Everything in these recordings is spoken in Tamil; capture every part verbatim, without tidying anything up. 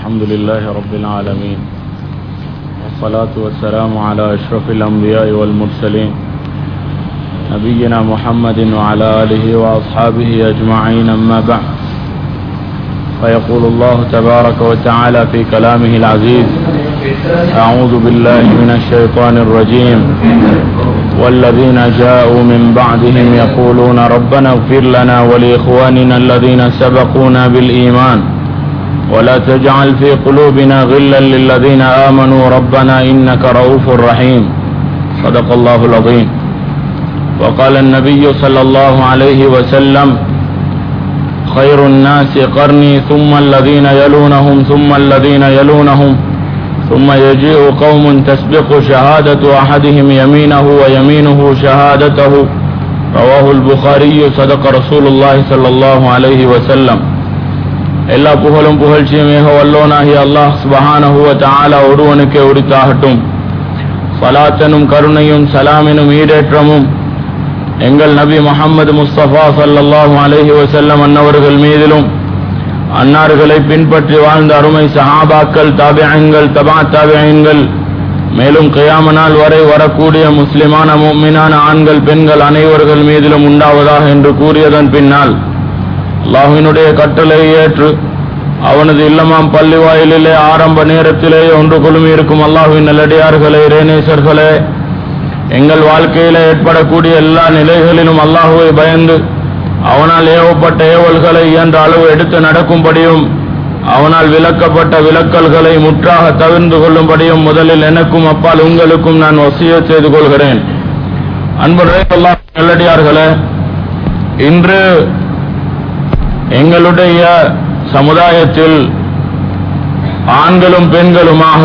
الحمد لله رب العالمين والصلاة والسلام على أشرف الأنبياء والمرسلين نبينا محمد وعلى آله وأصحابه أجمعين أما بعد فيقول الله تبارك وتعالى في كلامه العزيز أعوذ بالله من الشيطان الرجيم والذين جاءوا من بعدهم يقولون ربنا اغفر لنا ولإخواننا الذين سبقونا بالإيمان ولا تجعل في قلوبنا غلا للذين آمنوا ربنا إنك رؤوف رحيم صدق الله العظيم. وقال النبي صلى الله عليه وسلم خير الناس قرني ثم الذين يلونهم ثم الذين يلونهم ثم يجيء قوم تسبق شهادة أحدهم يمينه ويمينه شهادته رواه البخاري صدق رسول الله صلى الله عليه وسلم. எல்லா புகழும் புகழ்ச்சியுமே வல்லோனாகிய அல்லாஹ் சுப்ஹானஹு வ தஆலா ஒருவனுக்கே உரித்தாகட்டும். ஸலாத்தனும் கருணையும் சலாமினும் ஈடேற்றமும் எங்கள் நபி முஹம்மது முஸ்தபா ஸல்லல்லாஹு அலைஹி வஸல்லம் அன்னவர்கள் மீதிலும் அன்னார்களை பின்பற்றி வாழ்ந்த அருமை சஹாபாக்கள், தாபிஈன்கள், தபா தாபிஈன்கள், மேலும் கியாம நாள் வரை வரக்கூடிய முஸ்லிமான முஃமினான ஆண்கள் பெண்கள் அனைவர்கள் மீதிலும் உண்டாவதாக என்று கூறியதன் பின்னால் அல்லாஹ்வினுடைய கட்டளையை ஏற்று அவனது இல்லமாம் பள்ளி வாயிலிலே ஆரம்ப நேரத்திலேயே ஒன்று குழுமி இருக்கும் அல்லாஹ்வின் நல்லடியார்களே, இறைநேசர்களே, எங்கள் வாழ்க்கையில ஏற்படக்கூடிய எல்லா நிலைகளிலும் அல்லாஹ்வை பயந்து அவனால் ஏவப்பட்ட ஏவல்களை இயன்ற அளவு எடுத்து நடக்கும்படியும் அவனால் விலக்கப்பட்ட விலக்கல்களை முற்றாக தவிர்ந்து கொள்ளும்படியும் முதலில் எனக்கும் அப்பால் உங்களுக்கும் நான் வசியத் செய்து கொள்கிறேன். அன்புடைய அல்லாஹ் நல்லடியார்களே, இன்று எங்களுடைய சமுதாயத்தில் ஆண்களும் பெண்களுமாக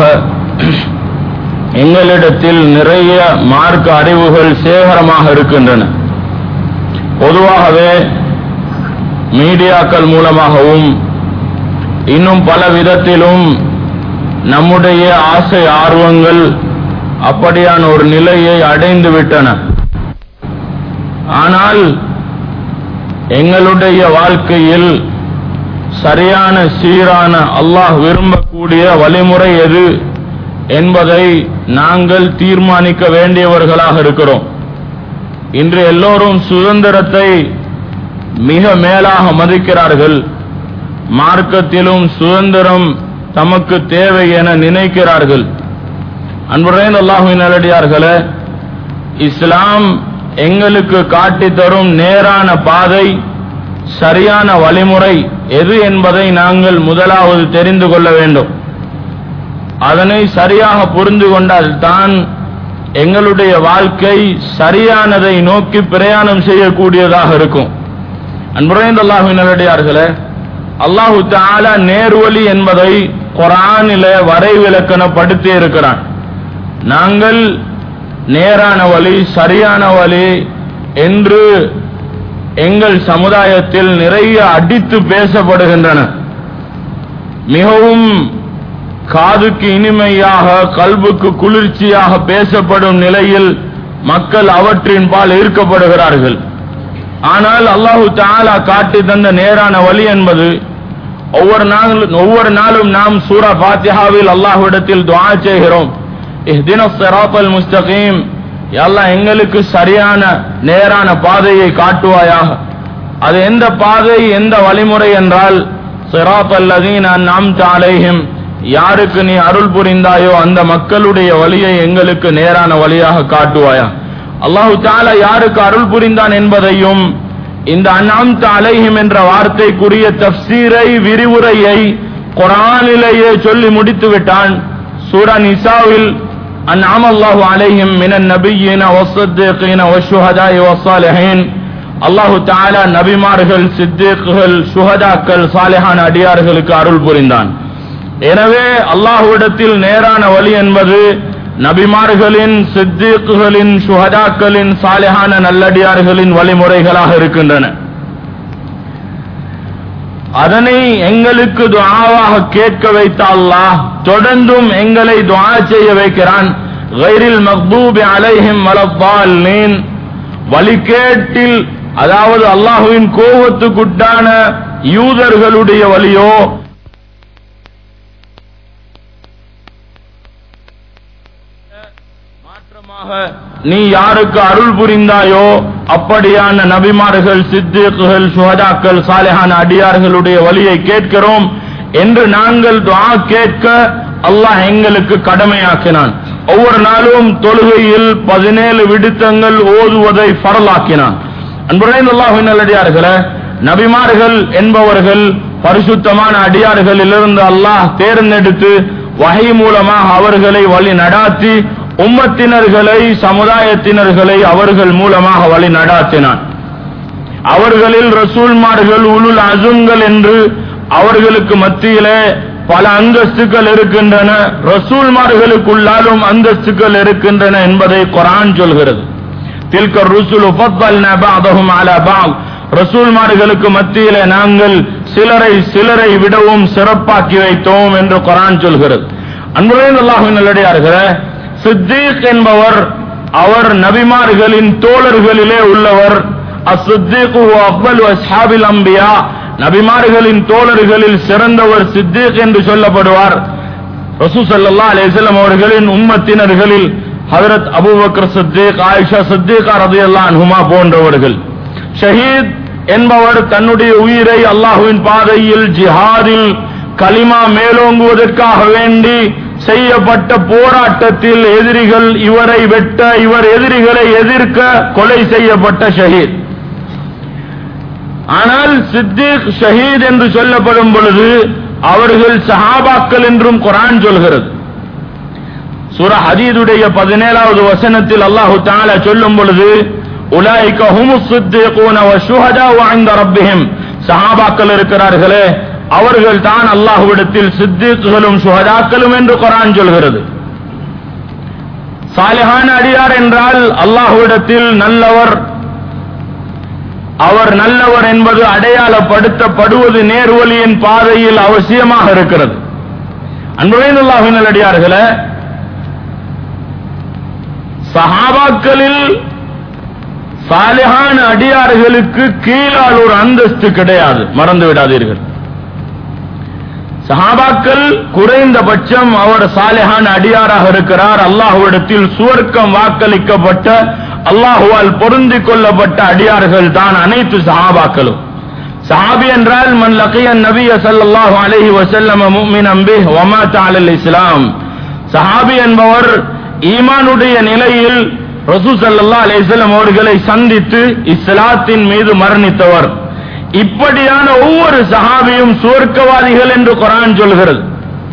எங்களிடத்தில் நிறைய மார்க்க அறிவுகள் சேகரமாக இருக்கின்றன. பொதுவாகவே மீடியாக்கள் மூலமாகவும் இன்னும் பல விதத்திலும் நம்முடைய ஆசை ஆர்வங்கள் அப்படியான ஒரு நிலையை அடைந்து விட்டன. ஆனால் எங்களுடைய வாழ்க்கையில் சரியான சீரான அல்லாஹ் விரும்பக்கூடிய வழிமுறை எது என்பதை நாங்கள் தீர்மானிக்க வேண்டியவர்களாக இருக்கிறோம். இன்று எல்லோரும் சுதந்திரத்தை மிக மேலாக மதிக்கிறார்கள். மார்க்கத்திலும் சுதந்திரம் தமக்கு தேவை என நினைக்கிறார்கள். அன்புடைய அல்லாஹ்வின் நல்லடியார்களே, இஸ்லாம் எங்களுக்கு காட்டி தரும் நேரான பாதை, சரியான வழிமுறை எது என்பதை நாங்கள் முதலாவது தெரிந்து கொள்ள வேண்டும். அதனை சரியாக புரிந்து கொண்டால் தான் எங்களுடைய வாழ்க்கை சரியானதை நோக்கி பிரயாணம் செய்யக்கூடியதாக இருக்கும். அன்புடைய அல்லாஹ்வின் நல்லடியார்களே, அல்லாஹ் தஆலா நேர்வழி என்பதை குர்ஆனிலே வரைவிலக்கணப்படுத்தி இருக்கிறான். நாங்கள் நேரான வழி, சரியான வழி என்று எங்கள் சமுதாயத்தில் நிறைய அடித்து பேசப்படுகின்றன. மிகவும் காதுக்கு இனிமையாக, கல்புக்கு குளிர்ச்சியாக பேசப்படும் நிலையில் மக்கள் அவற்றின் பால் ஈர்க்கப்படுகிறார்கள். ஆனால் அல்லாஹ் தஆலா காட்டி தந்த நேரான வழி என்பது ஒவ்வொரு நாளும் ஒவ்வொரு நாளும் நாம் சூரா ஃபாத்திஹாவில் அல்லாஹ்விடத்தில் துஆ செய்கிறோம். இஹ்தினஸ் ஸிராத்தல் முஸ்தகீம், யா அல்லாஹ் எங்களுக்கு சரியான நேரான பாதையை காட்டுவாயாக. அது எந்த பாதை, எந்த வழிமுறை என்றால் ஸிராத்தல் லதீன அன்அம்த அலைஹிம், யாருக்கு நீ அருள் புரிந்தாயோ அந்த மக்களுடைய வழியை எங்களுக்கு நேரான வழியாக காட்டுவாயா. அல்லாஹ் தஆலா யாருக்கு அருள் புரிந்தான் என்பதையும் இந்த அன்அம்த அலைஹிம் என்ற வார்த்தைக்குரிய தஃப்சீரை, விரிவுரையை குர்ஆனிலேயே சொல்லி முடித்து விட்டான். சூரா நிசாவில் அன்அம அல்லாஹு அலைஹிம் மினன் நபிய்யின வஸ்ஸித்தீகீன வஷ்ஷுஹதாஇ வஸ்ஸாலிஹீன், அல்லாஹ் தஆலா நபிமார்கள், சித்தீக்குகள், சுஹதாக்கள், சாலிஹான அடியார்களுக்கு அருள் புரிந்தான். எனவே அல்லாஹ்விடத்தில் நேரான வழி என்பது நபிமார்களின், சித்தீக்குகளின், சுஹதாக்களின், சாலிஹான நல்லடியார்களின் வழிமுறைகளாக இருக்கின்றன. அதனை எங்களுக்கு துஆவாக கேட்க வைத்த அல்லாஹ் தொடர்ந்தும் எங்களை துஆ செய்ய வைக்கிறான். கைரில் மக்தூபி அலைஹிம் வலத்தால்லீன், வழிகேட்டில், அதாவது அல்லாஹ்வின் கோபத்துக்குட்டான யூதர்களுடைய வழியோ நீ யாருக்கு அருள் புரிந்தாயோ அப்படியான நபிமார்கள், சித்தீக்குகள், சுஹதாக்கள், சாலிஹான அடியார்களுடைய வழியை கேட்கிறோம் என்று நாங்கள் துஆ கேட்க அல்லாஹ் எங்களுக்கு கடமையாக்கினான். ஒவ்வொரு நாளும் தொழுகையில் பதினேழு விடுத்தங்கள் ஓதுவதை ஃபர்லாக்கினான். அன்புரைந்த அல்லாஹ்வின் நல்லடியார்களே, நபிமார்கள் என்பவர்கள் பரிசுத்தமான அடியார்களிலிருந்து அல்லாஹ் தேர்ந்தெடுத்து வஹி மூலமாக அவர்களை வழி நடாத்தி உம்மத்தினர்களை, சமுதாயத்தினர்களை அவர்கள் மூலமாக வழி நடாத்தினான். அவர்களில் ரசூல்மார்கள், உலுல் அஸும்கள் என்று அவர்களுக்கு மத்தியிலே பல அந்தஸ்துகள் இருக்கின்றன. ரசூல்மார்களுக்குள்ளாலும் அந்தஸ்துகள் இருக்கின்றன என்பதை குர்ஆன் சொல்கிறது. தில்க ருசுலு ஃபضلنا بعضهم على بعض. ரசூல்மார்களுக்கு மத்தியிலே நாங்கள் சிலரை சிலரை விடவும் சிறப்பாக்கி வைத்தோம் என்று குர்ஆன் சொல்கிறது. அன்புள்ள அல்லாஹ்வின் நல்லடியார்களே, சித்தீக் என்பவர் அவர் நபிமார்களின் தோழர்களிலே உள்ளவர். அஸ்ஸித்தீகு அஃதலு அஸ்ஹாபில் அன்பியா, நபிமார்களின் தோழர்களில் சிறந்தவர் சித்தீக் என்று சொல்லப்படுவார். ரசூல் ஸல்லல்லாஹு அலைஹி வஸல்லம் அவர்களின் உம்மத்தினர்களில் ஹஜ்ரத் அபூபக்கர் சித்தீக், ஆயிஷா சித்தீகா ரலியல்லாஹு அன்ஹுமா போன்றவர்கள். ஷஹீத் என்பவர் தன்னுடைய உயிரை அல்லாஹ்வின் பாதையில் ஜிஹாதில் கலிமா மேலோங்குவதற்காக வேண்டி செய்யப்பட்ட போராட்டத்தில் எதிரிகள் இவரை வெட்ட, இவர் எதிரிகளை எதிர்க்க கொலை செய்யப்பட்ட ஷஹீத். ஆனால் சித்தீக் ஷஹீத் என்று சொல்லப்படும் பொழுது அவர்கள் சஹாபாக்கள் என்றும் குர்ஆன் சொல்கிறது. சூரா ஹதீதுடைய பதினேழாவது வசனத்தில் அல்லாஹ் தஆலா சொல்லும் பொழுது, உலாயிக ஹுமுஸ் சித்தீகூன வஷுஹதாஉ இன்த ரப்பிஹிம், சஹாபாக்கள் இருக்கிறார்களே அவர்கள் தான் அல்லாஹ்விடத்தில் சித்தீக்குகளும் சுஹதாக்களும் என்று குர்ஆன் சொல்கிறது. சாலிஹான அடியார் என்றால் அல்லாஹ்விடத்தில் நல்லவர். அவர் நல்லவர் என்பது அடையாளப்படுத்தப்படுவது நேர்வழியின் பாதையில் அவசியமாக இருக்கிறது. அன்புள்ள அல்லாஹ்வின் நல்லடியார்களே, சஹாபாக்களில் சாலிஹான அடியார்களுக்கு கீழால் ஒரு அந்தஸ்து கிடையாது, மறந்து விடாதீர்கள். சஹாபாக்கள் குறைந்தபட்சம் அவர் சாலிஹான அடியாராக இருக்கிறார். அல்லாஹ்விடத்தில் சுவர்க்கம் வாக்களிக்கப்பட்ட, அல்லாஹ்வால் பொருந்திக் கொள்ளப்பட்ட அடியார்கள் தான் அனைத்து சஹாபாக்களும். சஹாபி என்றால் மன் லகிய நபிய ஸல்லல்லாஹு அலைஹி வஸல்லம் முஃமினன் பிஹி வ மாத அலல் இஸ்லாம். சஹாபி என்பவர் ஈமானுடைய நிலையில் ரசூல் ஸல்லல்லாஹு அலைஹி வஸல்லம் அவர்களை சந்தித்து இஸ்லாத்தின் மீது மரணித்தவர். இப்படியான ஒவ்வொரு சஹாபியும் சுவர்க்கவாதிகள் என்று குர்ஆன் சொல்கிறது.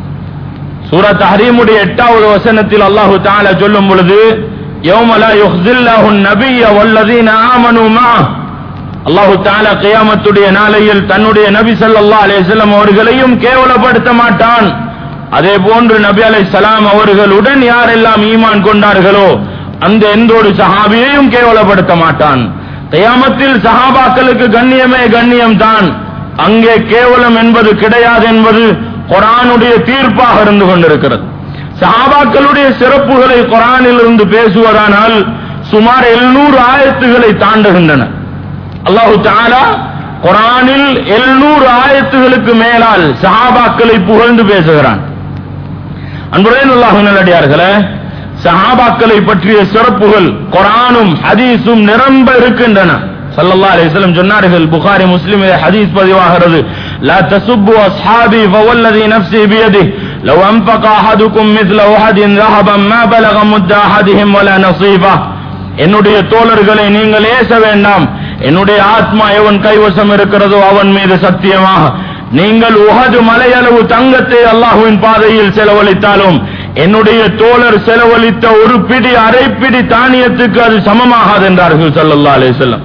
சூரா தஹ்ரீமுடைய எட்டாவது வசனத்தில் அல்லாஹ் தஆலா சொல்லும் பொழுது, யௌம லா யுஹ்ஸில்லாஹு அன்-நபிய்ய வல்லதீன ஆமனூ மஅஹ், அல்லாஹ் தஆலா கியாமத்துடைய நாளையில் தன்னுடைய நபி ஸல்லல்லாஹு அலைஹி வஸல்லம் அவர்களையும் கேவலப்படுத்த மாட்டான். அதே போன்று நபி அலைஹிஸ்ஸலாம் அவர்களுடன் யாரெல்லாம் ஈமான் கொண்டார்களோ அந்த எந்த ஒரு சஹாபியையும் கேவலப்படுத்த மாட்டான். கியாமத்தில் சஹாபாக்களுக்கு கண்ணியமே கண்ணியம் தான், அங்கே கேவலம் என்பது கிடையாது என்பது குர்ஆனுடைய தீர்ப்பாக இருந்து கொண்டிருக்கிறது. சஹாபாக்களுடைய சிறப்புகளை குர்ஆனில் இருந்து பேசுவதானால் சுமார் எழுநூறு ஆயத்துகளை தாண்டுகின்றன. அல்லாஹ் தஆலா குர்ஆனில் எழுநூறு ஆயத்துகளுக்கு மேலால் சஹாபாக்களை புகழ்ந்து பேசுகிறான். அன்புடைய அல்லாஹ்வின் நல்லடியார்களே, சஹாபாக்களை பற்றிய சிறப்புகள் குர்ஆனும் ஹதீஸும் நிரம்ப இருக்கின்றன. ஸல்லல்லாஹு அலைஹி வஸல்லம் சொன்னார்கள், புகாரி முஸ்லிமிலே ஹதீஸ் பதிவாகிறது, லா தசுப்பு அஸ்ஹாபி ஃபவல்லதி நஃப்ஸி பியதிஹி லவ் அன்ஃபக அஹதுக்கும் மிஸ்ல உஹதின் ذهبًا ما بلغ مد أحدهم ولا نصيفه. என்னுடைய தோழர்களை நீங்கள் ஏச வேண்டாம், என்னுடைய ஆத்மா எவன் கைவசம் இருக்கிறதோ அவன் மீது சத்தியமாக நீங்கள் உஹது மலையளவு தங்கத்தை அல்லாஹ்வின் பாதையில் செலவழித்தாலும் என்னுடைய தோழர் செலவழித்த ஒரு பிடி அரைப்பிடி தானியத்துக்கு அது சமமாகாது என்றார்கள் ஸல்லல்லாஹு அலைஹி வஸல்லம்.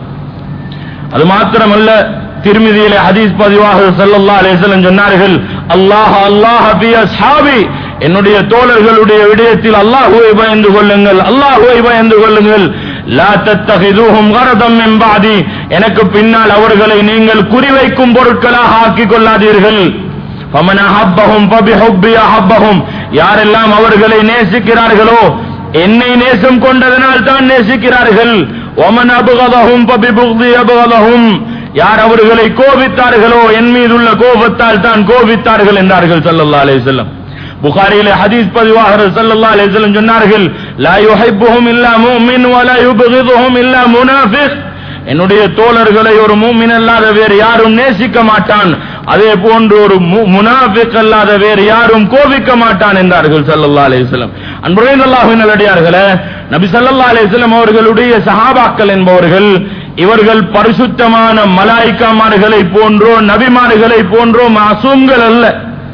அது மாத்திரமல்ல, திர்மிதியிலே ஹதீஸ் பதிவாக ஸல்லல்லாஹு அலைஹி வஸல்லம் சொன்னார்கள், அல்லாஹ் அல்லாஹ் ஃபி அஸ்ஹாபி, என்னுடைய தோழர்களுடைய விடயத்தில் அல்லாஹ்வை பயந்து கொள்ளுங்கள், அல்லாஹ்வை பயந்து கொள்ளுங்கள். லா தத்தகிதுஹும் கரதம் மின் பாதி, எனக்கு பின்னால் அவர்களை நீங்கள் குறிவைக்கும் பொருட்களாக ஆக்கிக் கொள்ளாதீர்கள். ஃபமன் அஹப்பஹும் ஃபபிஹுப்பி அஹப்பஹும், யாரெல்லாம் அவர்களை நேசிக்கிறார்களோ என்னை நேசம் கொண்டதனால் தான் நேசிக்கிறார்கள். வமன் அபகதஹும் ஃபபிபுக்தி அபகதஹும், யார் அவர்களை கோபித்தார்களோ என் மீதுள்ள கோபத்தால் தான் கோபித்தார்கள் என்றார்கள் ஸல்லல்லாஹு அலைஹி வஸல்லம். புகாரியிலே ஹதீஸ் பதிவாகிறது, ஸல்லல்லாஹு அலைஹி வஸல்லம் சொன்னார்கள், லா யுஹிப்புஹும் இல்லா முஃமின் வ லா யுப்கிதுஹும் இல்லா முனாஃபிக். என்னுடைய தோழர்களை ஒரு மூமின் அல்லாத வேறு யாரும் நேசிக்க மாட்டான், அதே போன்று ஒரு முனாஃபிக் அல்லாத வேறு யாரும் கோபிக்க மாட்டான் என்றார்கள் ஸல்லல்லாஹு அலைஹி வஸல்லம். அன்புள்ள அல்லாஹ்வின் நல்லடியார்களே, நபி ஸல்லல்லாஹு அலைஹி வஸல்லம் அவர்களுடைய சஹாபாக்கள் என்பவர்கள் இவர்கள் பரிசுத்தமான மலாயிக்காமார்களை போன்றோ நபிமார்களை போன்றோ மாசூம்கள் அல்ல,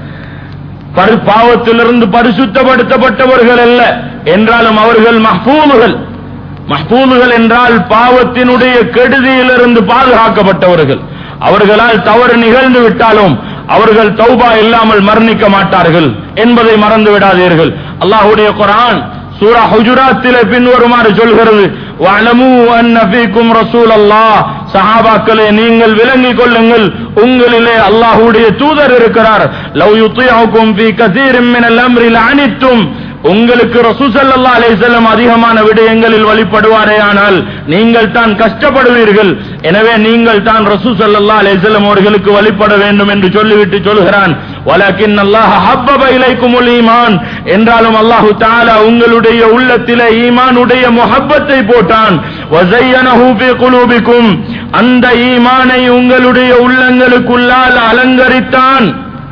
பாவத்திலிருந்து பரிசுத்தப்படுத்தப்பட்டவர்கள் அல்ல. என்றாலும் அவர்கள் மஹ்பூதுகள். மஹ்பூதுகள் என்றால் பாவத்தினுடைய கெடுதியிலிருந்து பாதுகாக்கப்பட்டவர்கள். அவர்களால் தவறு நிகழ்ந்து விட்டாலும் அவர்கள் தௌபா இல்லாமல் மரணிக்க மாட்டார்கள் என்பதை மறந்து விடாதீர்கள். அல்லாஹ்வுடைய குர்ஆன் சூரா ஹுஜராத்திலே பின்வருமாறு சொல்கிறது, வஅலமு அன்ன ஃபீக்கும் ரசூலல்லாஹ். சஹாபாக்களே, நீங்கள் விளங்கிக் கொள்ளுங்கள், உங்களிலே அல்லாஹ்வுடைய தூதர் இருக்கிறார். லவ் யுطيعكم في كثير من الامر لعنتم. உங்களுக்கு ரசூல் ஸல்லல்லாஹு அலைஹி வஸல்லம் அதிகமான விடயங்களில் வழிபடுவாரேயானால் நீங்கள் தான் கஷ்டப்படுவீர்கள். எனவே நீங்கள் தான் ரசூல் ஸல்லல்லாஹு அலைஹி வஸல்லம் அவர்களுக்கு வழிபட வேண்டும் என்று சொல்லிவிட்டு சொல்கிறான், வலக்கின் அல்லாஹ் ஹப்பப இலைக்குமுல் ஈமான். என்றாலும் அல்லாஹ் தஆலா உங்களுடைய உள்ளத்திலே ஈமானுடைய முஹப்பத்தை போட்டான். வஸய்யனஹு ஃபீ குலூபிக்கும். அந்த ஈமானை உங்களுடைய உள்ளங்களுக்குள்ளால் அலங்கரித்தான்.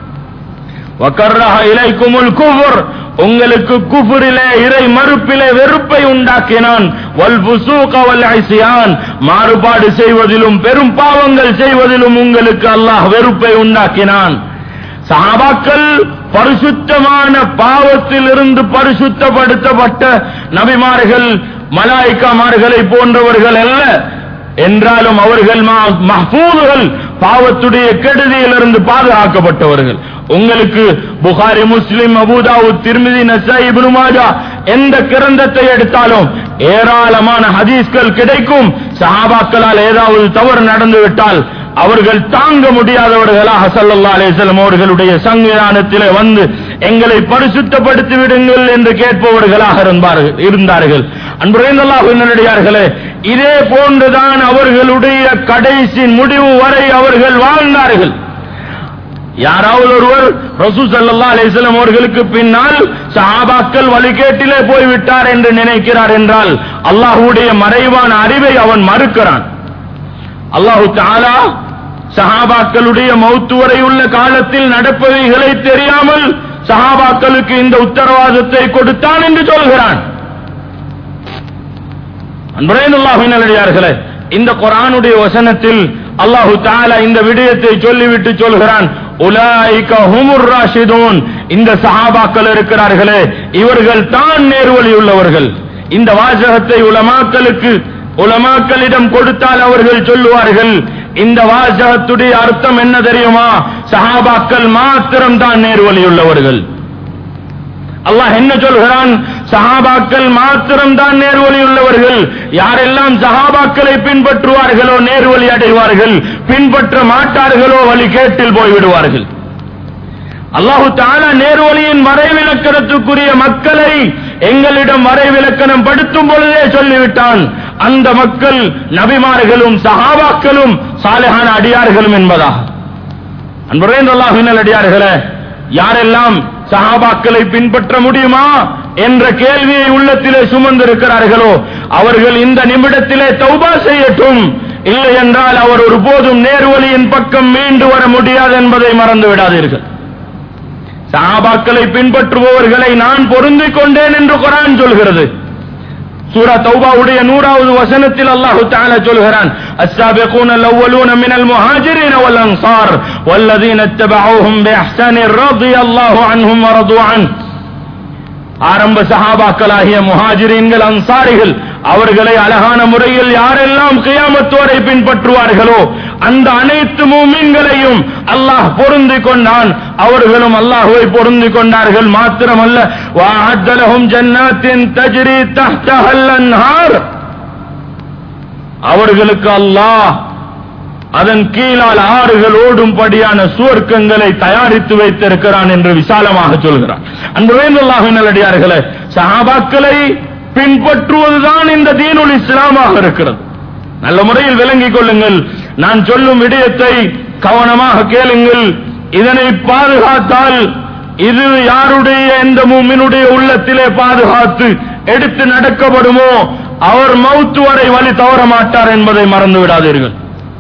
வகர்ரஹ இலைக்குமுல் குஃப்ர். உங்களுக்கு குஃப்ரிலே இறை மறுப்பிலே வெறுப்பை உண்டாக்கினான். வல் ஃபுசூக வல் இஸ்யான். மாறுபாடு செய்வதிலும் பெரும் பாவங்கள் செய்வதிலும் உங்களுக்கு அல்லாஹ் வெறுப்பை உண்டாக்கினான். சஹாபாக்கள் பரிசுத்தமான பாவத்திலிருந்து பரிசுத்தப்படுத்தப்பட்ட நபிமார்கள் மலாயிக்காமார்களை போன்றவர்கள் அல்ல. என்றாலும் அவர்கள் மஹ்பூதுகள், பாவத்துடைய கெடுதியிலிருந்து பாதுகாக்கப்பட்டவர்கள். உங்களுக்கு Bukhari, Muslim, Abu Dawud, Tirmidhi, Nasai, Ibn Majah எந்த கிரந்தத்தை எடுத்தாலும் ஏராளமான ஹதீஸ்கள் கிடைக்கும். சஹாபாக்களால் ஏதாவது தவறு நடந்து விட்டால் அவர்கள் தாங்க முடியாதவர்களாக ஸல்லல்லாஹு அலைஹி வஸல்லம் அவர்களுடைய சன்னிதானத்திலே வந்து எங்களை பரிசுத்தப்படுத்தி விடுங்கள் என்று கேட்பவர்களாக இருந்தார்கள். அன்புள்ள அல்லாஹ்வின் நல்லடியார்களே, இதே போன்றுதான் அவர்களுடைய கடைசி முடிவு வரை அவர்கள் வாழ்ந்தார்கள். யாராவது ஒருவர் ரசூல் ஸல்லல்லாஹு அலைஹி வஸல்லம் அவர்களுக்கு பின்னால் சஹாபாக்கள் வழிகேட்டிலே போய்விட்டார் என்று நினைக்கிறார் என்றால் அல்லாஹ்வுடைய மறைவான அறிவை அவன் மறுக்கிறான். அல்லாஹ் தஆலா சஹாபாக்களுடைய மௌத் வரை உள்ள காலத்தில் நடப்பவைகளை தெரியாமல் சஹாபாக்களுக்கு இந்த உத்தரவாதத்தை கொடுத்தான் என்று சொல்கிறான். அன்புரையல்லாஹ்வின் நல்லடியார்களே, இந்த குர்ஆனுடைய வசனத்தில் அல்லாஹ் தஆலா இந்த விடயத்தை சொல்லிவிட்டு சொல்கிறான், உலாயிக ஹுமுர் ராஷிதூன். இந்த சஹாபாக்கள் இருக்கிறார்களே, இவர்கள் தான் நேர்வழி உள்ளவர்கள். இந்த வாசகத்தை உலமாக்களுக்கு உலமாக்களிடம் கொடுத்தால் அவர்கள் சொல்லுவார்கள், இந்த வாசகத்துடைய அர்த்தம் என்ன தெரியுமா? சஹாபாக்கள் மாத்திரம் தான் நேர்வழி உள்ளவர்கள். அல்லாஹ் என்ன சொல்கிறான்? சஹாபாக்கள் மாத்திரம் தான் நேர்வழி உள்ளவர்கள். யாரெல்லாம் சஹாபாக்களை பின்பற்றுவார்களோ நேர்வழி அடைவார்கள், பின்பற்ற மாட்டார்களோ வழி கேட்டில் போய்விடுவார்கள். அல்லாஹ் தஆலா நேர்வழியின் வரைவிலக்கணத்துக்குரிய மக்களை எங்களிடம் வரைவிலக்கணம் படுத்தும் பொழுதே சொல்லிவிட்டான். அந்த மக்கள் நபிமார்களும் சஹாபாக்களும் சாலிஹான அடியார்களும் என்பதாக. அன்புரைந்த அல்லாஹ்வின் அடியார்களே, யாரெல்லாம் சஹாபாக்களை பின்பற்ற முடியுமா என்ற கேள்வியை உள்ளத்திலே சுமந்திருக்கிறார்களோ அவர்கள் இந்த நிமிடத்திலே தௌபா செய்யட்டும். இல்லை என்றால் அவர் ஒருபோதும் நேர்வழியின் பக்கம் மீண்டு வர முடியாது என்பதை மறந்து விடாதீர்கள். சஹாபாக்களை பின்பற்றுபவர்களை நான் பொருந்திக் கொண்டேன் என்று குர்ஆன் சொல்கிறது. சூரா தௌபாவுடைய நூறாவது வசனத்தில் அல்லாஹ் தஆலா சொல்கிறான், அஸ்ஸாபிகூன அல்-அவ்வலூன மினல் முஹாஜிரீன வல் அன்சார் வல்லதீன இத்தபஊஹும் பிஇஹ்சான் ரலியல்லாஹு அன்ஹும் வ ரது அன். ஆரம்ப சஹாபாக்களாகிய முஹாஜிரீன்கள், அன்சாரிகள், அவர்களை அழகான முறையில் யாரெல்லாம் கியாமத் வரை பின்பற்றுவார்களோ அந்த அனைத்து மூமின்களையும் அல்லாஹ் பொருந்திக் கொண்டான். அவர்களும் அல்லாஹ்வை பொருந்திக் கொண்டார்கள். மாத்திரமல்ல, வஅஅத லஹும் ஜன்னாத்தின் தஜ்ரி தஹ்தஹல் அன்ஹார். அவர்களுக்கு அல்லாஹ் அதன் கீழால் ஆறுகள் ஓடும்படியான சுவர்க்கங்களை தயாரித்து வைத்திருக்கிறான் என்று விசாலமாக சொல்கிறான். அன்புள்ள அல்லாஹ்வின் நல்லடியார்களே, சஹாபாக்களை பின்பற்றுவதுதான் இந்த தீனுல் இஸ்லாமாக இருக்கிறது. நல்ல முறையில் விளங்கிக் கொள்ளுங்கள். நான் சொல்லும் விடயத்தை கவனமாக கேளுங்கள். இதனை பாதுகாத்தால் இது யாருடைய எந்த மூமினுடைய உள்ளத்திலே பாதுகாத்து எடுத்து நடக்கப்படுமோ அவர் மௌத்து வரை வழி தவற மாட்டார் என்பதை மறந்து விடாதீர்கள்.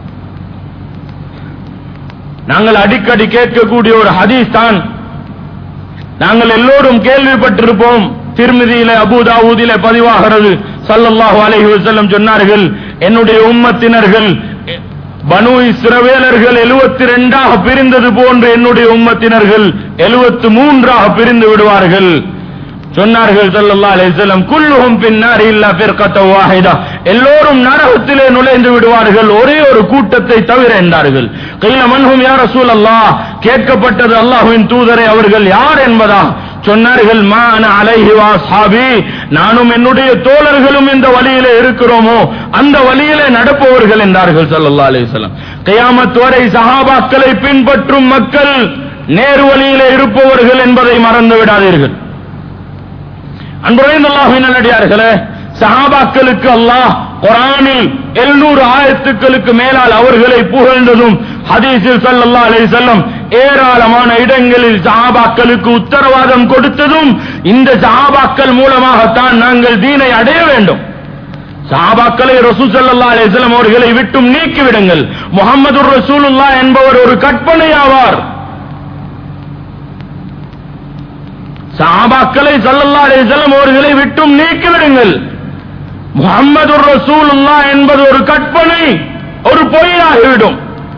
நாங்கள் அடிக்கடி கேட்கக்கூடிய ஒரு ஹதீஸ் தான், நாங்கள் எல்லோரும் கேள்விப்பட்டிருப்போம். திர்மிதியிலே அபூ தாவூதிலே பதிவாகிறது. ஸல்லல்லாஹு அலைஹி வஸல்லம் சொன்னார்கள், என்னுடைய உம்மத்தினர்கள் பனு இஸ்ரவேலர்கள் எழுபத்தி இரண்டாக பிரிந்தது போன்று என்னுடைய உம்மத்தினர்கள் எழுபத்தி மூன்றாக பிரிந்து விடுவார்கள். சொன்னார்கள் ஸல்லல்லாஹு அலைஹி வஸல்லம், குல்லுஹும் பின்னார் இல்லா ஃபிர்கத்தன் வாஹிதா, எல்லோரும் நரகத்திலே நுழைந்து விடுவார்கள் ஒரே ஒரு கூட்டத்தை தவிர என்றார்கள். கைல மன்ஹும் யா ரசூலல்லாஹ், கேட்கப்பட்டது அல்லாஹ்வின் தூதரே அவர்கள் யார் என்பதா? சொன்னார்கள், மா அன அலைஹி வ அஸ்ஹாபி, நானும் என்னுடைய தோழர்களும் இந்த வழியிலே இருக்கிறோமோ அந்த வழியிலே நடப்பவர்கள் என்றார்கள் ஸல்லல்லாஹு அலைஹி வஸல்லம். கியாமத் வரை சஹாபாக்களை பின்பற்றும் மக்கள் நேர் வழியிலே இருப்பவர்கள் என்பதை மறந்து விடாதீர்கள். அன்புரைந்த அல்லாஹ்வின் நல்லடியார்களே, சஹாபாக்களுக்கு அல்லாஹ் குர்ஆனில் எழுநூறு ஆயத்துக்களுக்கு மேலால் அவர்களை புகழ்ந்ததும் ஹதீஸில் ஸல்லல்லாஹு அலைஹி வஸல்லம் ஏராளமான இடங்களில் சஹாபாக்களுக்கு உத்தரவாதம் கொடுத்ததும் இந்த சஹாபாக்கள் மூலமாகத்தான் நாங்கள் தீனை அடைய வேண்டும். சஹாபாக்களை ரசூல் ஸல்லல்லாஹு அலைஹி வஸல்லம் அவர்களை விட்டும் நீக்கிவிடுங்கள். முஹம்மதுர் ரசூலுல்லாஹ் என்பவர் ஒரு கற்பனை ஆவார். சஹாபாக்களை ஸல்லல்லாஹு அலைஹி வஸல்லம் அவர்களை விட்டும் நீக்கிவிடுங்கள். முஹம்மதுர் ரசூலுல்லாஹ் என்பது ஒரு கற்பனை, ஒரு பொய்யாகிவிடும்.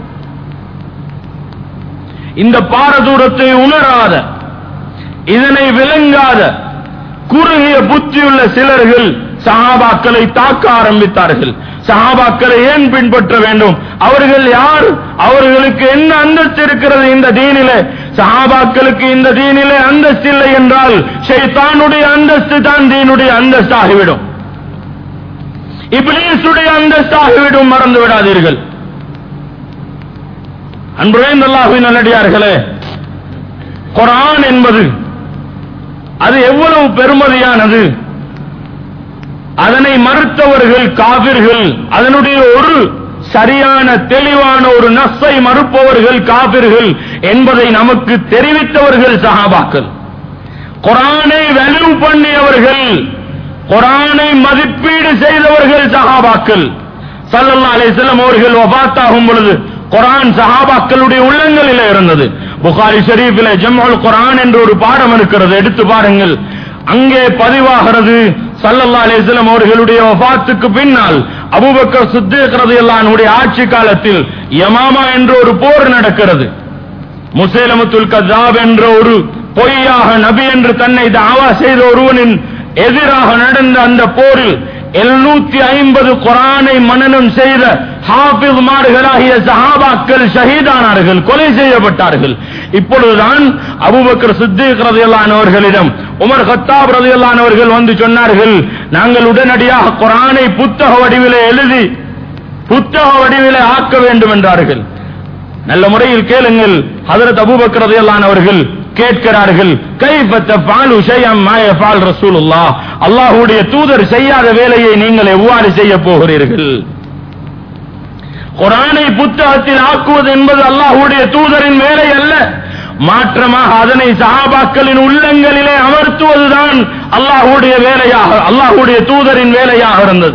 இந்த பாரதூரத்தை உணராத, இதனை விளங்காத குறுகிய புத்தியுள்ள சிலர்கள் சஹாபாக்களை தாக்க ஆரம்பித்தார்கள். சஹாபாக்களை ஏன் பின்பற்ற வேண்டும்? அவர்கள் யார்? அவர்களுக்கு என்ன அந்தஸ்து இருக்கிறது இந்த தீனிலே? சஹாபாக்களுக்கு இந்த தீனிலே அந்தஸ்து இல்லை என்றால் ஷைத்தானுடைய அந்தஸ்து தான் தீனுடைய அந்தஸ்தாகிவிடும், இப்லீசுடைய அந்தஸ்தாகிவிடும். மறந்து விடாதீர்கள். அன்புரைந்த அல்லாஹ்வின் நல்லடியார்களே, குர்ஆன் என்பது அது எவ்வளவு பெருமதியானது. அதனை மறுத்தவர்கள் காபிர்கள், அதனுடைய ஒரு சரியான தெளிவான ஒரு நஸ்ஸை மறுப்பவர்கள் காபிர்கள் என்பதை நமக்கு தெரிவித்தவர்கள் சஹாபாக்கள். குர்ஆனை வேல்யூ பண்ணியவர்கள், குர்ஆனை மதிப்பீடு செய்தவர்கள் சஹாபாக்கள். ஸல்லல்லாஹு அலைஹி வஸல்லம் அவர்கள் வஃபாத்தாகும் பொழுது குர்ஆன் சஹாபாக்களுடைய உள்ளங்களிலே இருந்தது. புகாரி ஷரீஃபிலே ஜம்உல் குர்ஆன் என்ற ஒரு பாடம் இருக்கிறது, எடுத்து பாருங்கள். அங்கே பதிவாகிறது, ஸல்லல்லாஹு அலைஹி வஸல்லம் அவர்களுடைய வஃபாத்துக்கு பின்னால் அபூபக்கர் சித்தீக் ரலியல்லாஹு அன்ஹுடைய ஆட்சி காலத்தில் யமாமா என்ற ஒரு போர் நடக்கிறது. முஸைலமத்துல் கஸாப் என்ற ஒரு பொய்யாக நபி என்று தன்னை தாவா செய்த ஒருவனின் எதிராக நடந்த அந்த போரில் எழுநூத்தி ஐம்பது குர்ஆனை மனனம் செய்த ஹாஃபிஸ்மார்களாகிய சஹாபாக்கள் ஷஹீதானார்கள், கொலை செய்யப்பட்டார்கள். இப்பொழுதுதான் அபூபக்கர் சித்தீக் ரலியல்லாஹு அன்ஹு அவர்களிடம் உமர் கத்தாப் ரலியல்லாஹு அன்ஹு அவர்கள் வந்து சொன்னார்கள், நாங்கள் உடனடியாக குர்ஆனை புத்தக வடிவிலே எழுதி புத்தக வடிவிலே ஆக்க வேண்டும் என்றார்கள். நல்ல முறையில் கேளுங்கள். ஹஜ்ரத் அபூபக்கர் ரலியல்லாஹு அன்ஹு அவர்கள் கேட்கிறார்கள், கைஃப தஃஅலு ஷைஅன் மா யஃஅல் ரசூலுல்லாஹ், அல்லாஹ்வுடைய தூதர் செய்யாத வேலையை நீங்கள் எவ்வாறு செய்ய போகிறீர்கள்? குர்ஆனை புத்தகத்தில் ஆக்குவது என்பது அல்லாஹ்வுடைய தூதரின் வேலை அல்ல, மாற்றமாக அதனை சஹாபாக்களின் உள்ளங்களிலே அமர்த்துவதுதான் அல்லாஹ்வுடைய வேலையாக, அல்லாஹ்வுடைய தூதரின் வேலையாக இருந்தது.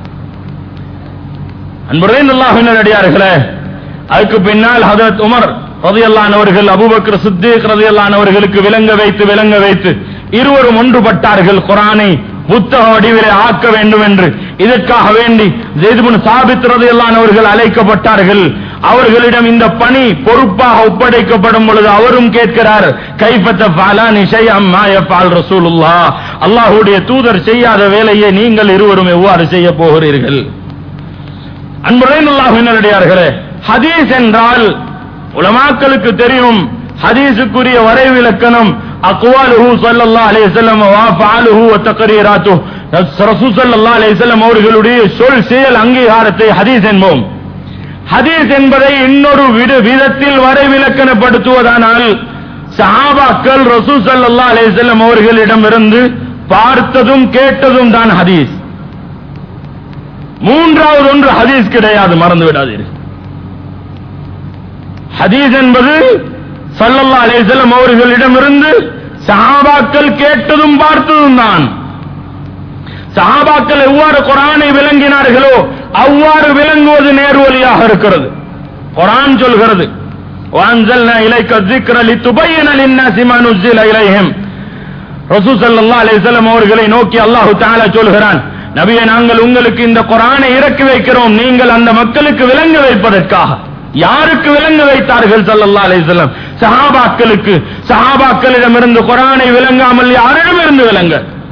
அன்புரைந்த அல்லாஹ்வின் நல்லடியார்களே, அதுக்கு பின்னால் ஹஜ்ரத் உமர் ரலியல்லாஹு அன்ஹு அவர்கள் அபூபக்கர் சித்தீக் ரலியல்லாஹு அன்ஹு அவர்களுக்கு விளங்க வைத்து விளங்க வைத்து இருவரும் ஒன்றுபட்டார்கள், குர்ஆனை புத்தக வடிவிலே ஆக்க வேண்டும் என்று. இதற்காக வேண்டி ஸைத் இப்னு சாபித் ரலியல்லாஹு அன்ஹு அவர்கள் அழைக்கப்பட்டார்கள். அவர்களிடம் இந்த பணி பொறுப்பாக ஒப்படைக்கப்படும் பொழுது அவரும் கேட்கிறார், கைஃப தஃஅலானி ஷைஅன் மா யஃஅல் ரசூலுல்லாஹ், அல்லாஹ்வுடைய தூதர் செய்யாத வேலையை நீங்கள் இருவரும் எவ்வாறு செய்ய போகிறீர்கள்? அன்புரைந்த அல்லாஹ்வின் நல்லடியார்களே, ஹதீஸ் என்றால் உலமாக்களுக்கு தெரியும். ஹதீஸுக்குரிய வரைவிலக்கணம் அக்வாலுஹு ஸல்லல்லாஹு அலைஹி வஸல்லம் வ அஃஆலுஹு வ தக்ரீராத்துஹு, ரசூல் ஸல்லல்லாஹு அலைஹி வஸல்லம் அவர்களுடைய சொல் செயல் அங்கீகாரத்தை ஹதீஸ் என்போம். ஹதீஸ் என்பதை இன்னொரு விதத்தில் வரைவிலக்கணப்படுத்துவதானால் சஹாபாக்கள் ரசூல் ஸல்லல்லாஹு அலைஹி வஸல்லம் அவர்களிடமிருந்து பார்த்ததும் கேட்டதும் தான் ஹதீஸ். மூன்றாவது ஒன்று ஹதீஸ் கிடையாது, மறந்து விடாதீர்கள். ஹதீஸ் என்பது ஸல்லல்லாஹு அலைஹி வஸல்லம் அவர்களிடமிருந்து சஹாபாக்கள் கேட்டதும் பார்த்ததும் தான். சஹாபாக்கள் எவ்வாறு குர்ஆனை விளங்கினார்களோ அவ்வாறு விளங்குவது நேர்வழியாக இருக்கிறது. குர்ஆன் சொல்கிறது, வஅன்ஸல்னா இலைக ذிக்ர லிதுபய்யின லின்னாஸி மா நுஸில இலைஹிம். ரசூல் ஸல்லல்லாஹு அலைஹி வஸல்லம் அவர்களை நோக்கி அல்லாஹ் தஆலா சொல்கிறான், நபியே, நாங்கள் உங்களுக்கு இந்த குர்ஆனை இறக்கி வைக்கிறோம், நீங்கள் அந்த மக்களுக்கு விளங்க வைப்பதற்காக. யாருக்கு விளங்க வைத்தார்கள் ஸல்லல்லாஹு அலைஹி வஸல்லம்? சஹாபாக்களுக்கு. சஹாபாக்களிடமிருந்து குர்ஆனை விளங்காமல் யாரிடமிருந்து விளங்க?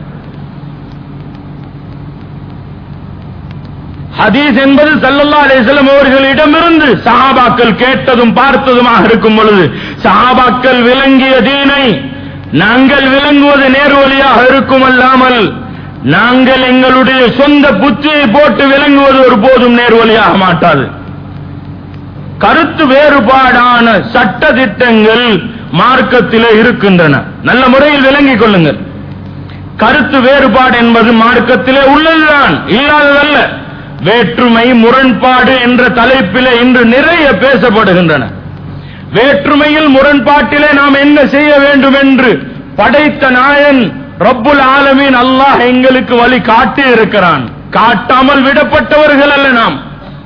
ஹதீஸ் என்பது ஸல்லல்லாஹு அலைஹி வஸல்லம் அவர்களிடமிருந்து சஹாபாக்கள் கேட்டதும் பார்த்ததுமாக இருக்கும் பொழுது சஹாபாக்கள் விளங்கிய தீனை நாங்கள் விளங்குவது நேர்வழியாக இருக்கும் அல்லாமல் நாங்கள் எங்களுடைய சொந்த புத்தியை போட்டு விளங்குவது ஒருபோதும் நேர்வழியாக மாட்டாது. கருத்து வேறுபாடான சட்ட திட்டங்கள் மார்க்கத்திலே இருக்கின்றன. நல்ல முறையில் விளங்கிக் கொள்ளுங்கள். கருத்து வேறுபாடு என்பது மார்க்கத்திலே உள்ளதுதான், இல்லாததல்ல. வேற்றுமை முரண்பாடு என்ற தலைப்பிலே இன்று நிறைய பேசப்படுகின்றன. வேற்றுமையில் முரண்பாட்டிலே நாம் என்ன செய்ய வேண்டும் என்று படைத்த நாயன் ரப்புல் ஆலமீன் அல்லாஹ் எங்களுக்கு வழி காட்டி இருக்கிறான். காட்டாமல் விடப்பட்டவர்கள் அல்ல நாம்.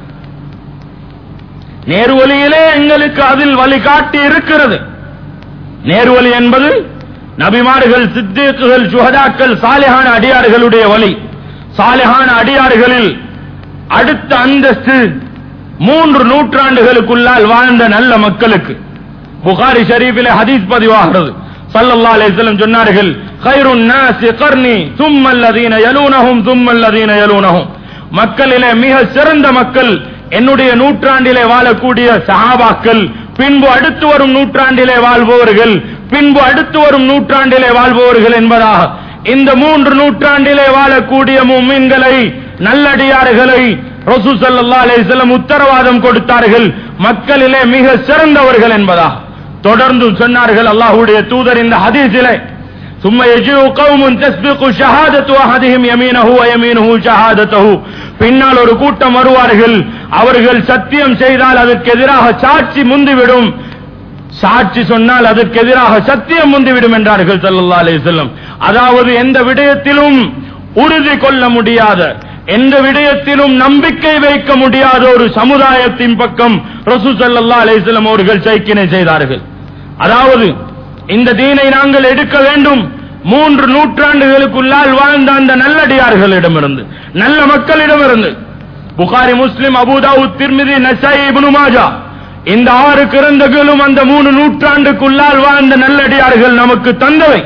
நேர்வழியிலே எங்களுக்கு அதில் வழி காட்டி இருக்கிறது. நேர்வழி என்பது நபிமார்கள், சித்தீக்குகள், சுஹதாக்கள், சாலிஹான அடியார்களுடைய வழி. சாலிஹான அடியார்களில் அடுத்த அந்தஸ்து மூன்று நூற்றாண்டுகளுக்குள்ளால் வாழ்ந்த நல்ல மக்களுக்கு. புகாரி ஷரீஃபிலே ஹதீஸ் பதிவாகிறது. ஸல்லல்லாஹு அலைஹி வஸல்லம் சொன்னார்கள், கைருன் நாஸி கர்னி ثم الذين يلونهم ثم الذين يلونهم. மக்களிலே மிக சிறந்த மக்கள் என்னுடைய நூற்றாண்டிலே வாழக்கூடிய சஹாபாக்கள், பின்பு அடுத்து வரும் நூற்றாண்டிலே வாழ்பவர்கள், பின்பு அடுத்து வரும் நூற்றாண்டிலே வாழ்பவர்கள் என்பதாக இந்த மூன்று நூற்றாண்டிலே வாழக்கூடிய முஃமின்களை, நல்லடியார்களை ரசூல் ஸல்லல்லாஹு அலைஹி வஸல்லம் உத்தரவாதம் கொடுத்தார்கள் மக்களிலே மிக சிறந்தவர்கள் என்பதாக. தொடர்ந்து சொன்னார்கள் அல்லாஹ்வுடைய தூதர் இந்த ஹதீஸிலே, ثم يجيء قوم تسبق شهادة أحدهم يمينه ويمينه شهادته. பின்னால் ஒரு கூட்டம் வருவார்கள், அவர்கள் சத்தியம் செய்தால் அதற்கு எதிராக சாட்சி முந்திவிடும், சாட்சி சொன்னால் அதற்கு எதிராக சத்தியம் முந்திவிடும் என்றார்கள் ஸல்லல்லாஹு அலைஹி வஸல்லம். அதாவது எந்த விடயத்திலும் உறுதி கொள்ள முடியாத, எந்த விடயத்திலும் நம்பிக்கை வைக்க முடியாத ஒரு சமுதாயத்தின் பக்கம் ரசூல் ஸல்லல்லாஹு அலைஹி வஸல்லம் அவர்கள் சைக்கினை செய்தார்கள். அதாவது இந்த தீனை நாங்கள் எடுக்க வேண்டும், மூன்று நூற்றாண்டுகளுக்குள்ளால் வாழ்ந்த அந்த நல்லடியார்களிடமிருந்து, நல்ல மக்களிடமிருந்து. Bukhari, Muslim, Abu Dawud, Tirmidhi, Nasai, Ibn Majah இந்த ஆறு கிரந்தங்களும் அந்த மூணு நூற்றாண்டுக்குள்ளால் வாழ்ந்த நல்லடியார்கள் நமக்கு தந்தவை.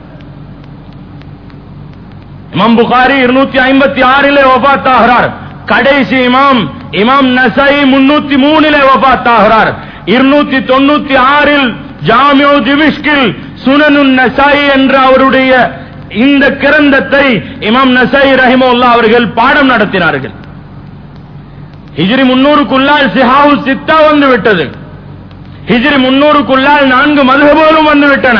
இமாம் புகாரி இருநூத்தி ஐம்பத்தி ஆறிலே வஃபாத் ஆகிறார். கடைசி இமாம் இமாம் நஸாயி முன்னூத்தி மூணிலே வஃபாத் ஆகிறார். இருநூத்தி தொண்ணூத்தி ஆறில் ஜாமிஉ திமிஷ்கில் சுனனுன் நஸாயி என்ற அவருடைய இந்த கிரந்தத்தை இமாம் நஸாயி ரஹிமஹுல்லாஹ் அவர்கள் பாடம் நடத்தினார்கள். ஹிஜ்ரி முன்னூறுக்குள்ளால் சிஹாஹு சித்தா வந்து விட்டது. ஹிஜ்ரி முன்னூறுக்குள்ளால் நான்கு மذهபுகளும் வந்து விட்டன.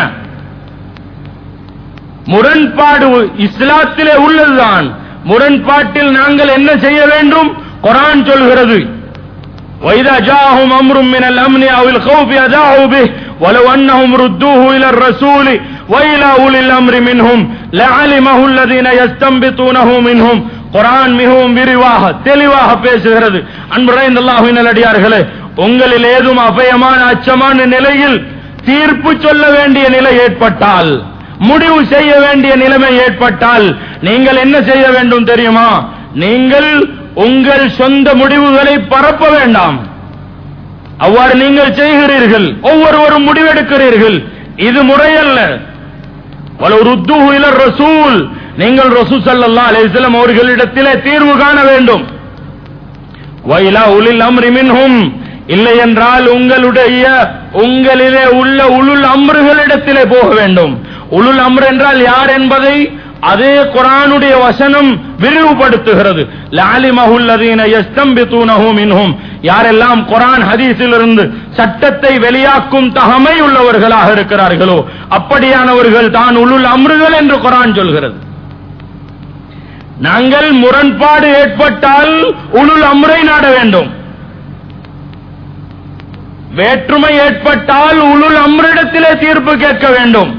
முரண்பாடு இஸ்லாத்திலே உள்ளதுதான். முரண்பாட்டில் நாங்கள் என்ன செய்ய வேண்டும்? குர்ஆன் சொல்கிறது, وَإِذَا جَاءَهُمْ أَمْرٌ مِّنَ الْأَمْنِ أَوِ الْخَوْفِ أَذَاعُوا بِهِ وَلَوْ أَنَّهُمْ رُدُّوهُ إِلَى الرَّسُولِ وَإِلَى أُولِي الْأَمْرِ مِنْهُمْ لَعَلِمَهُ الَّذِينَ يَسْتَنبِطُونَهُ مِنْهُمْ. குர்ஆன் மிகவும் விரிவாக தெளிவாக பேசுகிறது. அன்புரைந்த அல்லாஹ்வின் நல்லடியார்களே, உங்களில் ஏதும் அபயமான அச்சமான நிலையில் தீர்ப்பு சொல்ல வேண்டிய நிலை ஏற்பட்டால், முடிவு செய்ய வேண்டிய நிலைமை ஏற்பட்டால் நீங்கள் என்ன செய்ய வேண்டும் தெரியுமா? நீங்கள் உங்கள் சொந்த முடிவுகளை பரப்ப வேண்டாம். அவ்வாறு நீங்கள் செய்கிறீர்கள், ஒவ்வொருவரும் முடிவெடுக்கிறீர்கள், இது முறையல்ல. வலவ் ருத்தூஹு இலா ரசூல், நீங்கள் ரசூல் ஸல்லல்லாஹு அலைஹி வஸல்லம் அவர்களிடத்திலே தீர்வு காண வேண்டும். வைலா உலில் அம்ரி மின்ஹும், இல்லை என்றால் உங்களுடைய உங்களிலே உள்ள உலுல் அம்ருகளிடத்திலே போக வேண்டும். உலுல் அம்ர் என்றால் யார் என்பதை அதே குர்ஆனுடைய வசனம் விரிவுபடுத்துகிறது. லஅலிமஹுல் லதீன யஸ்தம்பிதுனஹு மின்ஹும், யாரெல்லாம் குர்ஆன் ஹதீஸிலிருந்து சட்டத்தை வெளியாக்கும் தகமை உள்ளவர்களாக இருக்கிறார்களோ அப்படியானவர்கள் தான் உலுல் அம்ருகள் என்று குர்ஆன் சொல்கிறது. நாங்கள் முரண்பாடு ஏற்பட்டால் உலுல் அம்ரை நாட வேண்டும். வேற்றுமை ஏற்பட்டால் உலுல் அம்ரிடத்திலே தீர்ப்பு கேட்க வேண்டும்.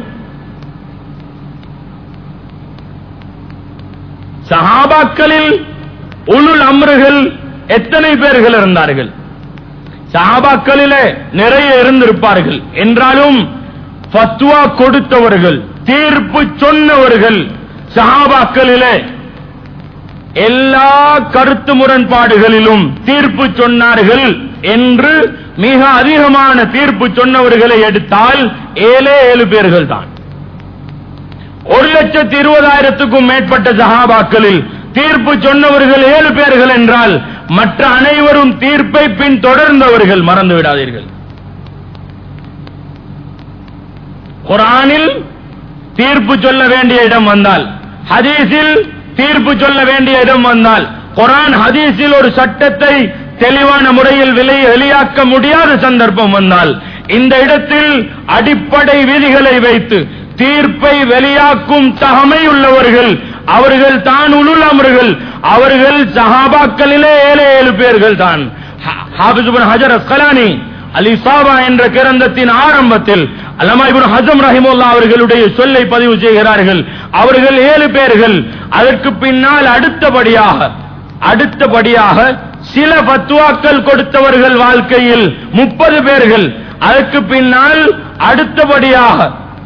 சஹாபாக்களில் உலுல் அம்ருகள் எத்தனை பேர்கள் இருந்தார்கள்? சஹாபாக்களிலே நிறைய இருந்திருப்பார்கள். என்றாலும் ஃபத்வா கொடுத்தவர்கள், தீர்ப்பு சொன்னவர்கள் சஹாபாக்களிலே எல்லா கருத்து முரண்பாடுகளிலும் தீர்ப்பு சொன்னார்கள் என்று மிக அதிகமான தீர்ப்பு சொன்னவர்களை எடுத்தால் ஏழே ஏழு பேர்கள் தான். ஒரு லட்சத்தி இருபதாயிரத்துக்கும் மேற்பட்ட சஹாபாக்களில் தீர்ப்பு சொன்னவர்கள் ஏழு பேர்கள் என்றால் மற்ற அனைவரும் தீர்ப்பை பின் தொடர்ந்தவர்கள். மறந்து விடாதீர்கள். குர்ஆனில் தீர்ப்பு சொல்ல வேண்டிய இடம் வந்தால், ஹதீஸில் தீர்ப்பு சொல்ல வேண்டிய இடம் வந்தால், குர்ஆன் ஹதீஸில் ஒரு சட்டத்தை தெளிவான முறையில் வெளியாக்க முடியாத சந்தர்ப்பம் வந்தால், இந்த இடத்தில் அடிப்படை விதிகளை வைத்து தீர்ப்பை வெளியாக்கும் தகமை உள்ளவர்கள் அவர்கள் தான் உலுல் அம்ர்கள். அவர்கள் சஹாபாக்களிலே ஏழு ஏழு பேர்கள் தான். ஹாஃபிஸ் இப்னு ஹஜர் அஸ்கலானி அல்-இஸாபா என்ற கிரந்தத்தின் ஆரம்பத்தில் அல்லாமா இப்னு ஹஸம் ரஹிமஹுல்லாஹ் அவர்களுடைய சொல்லை பதிவு செய்கிறார்கள். அவர்கள் ஏழு பேர்கள். அதற்கு பின்னால் அடுத்தபடியாக அடுத்தபடியாக சில ஃபத்வாக்கள் கொடுத்தவர்கள் வாழ்க்கையில் முப்பது பேர்கள். அதற்கு பின்னால் அடுத்தபடியாக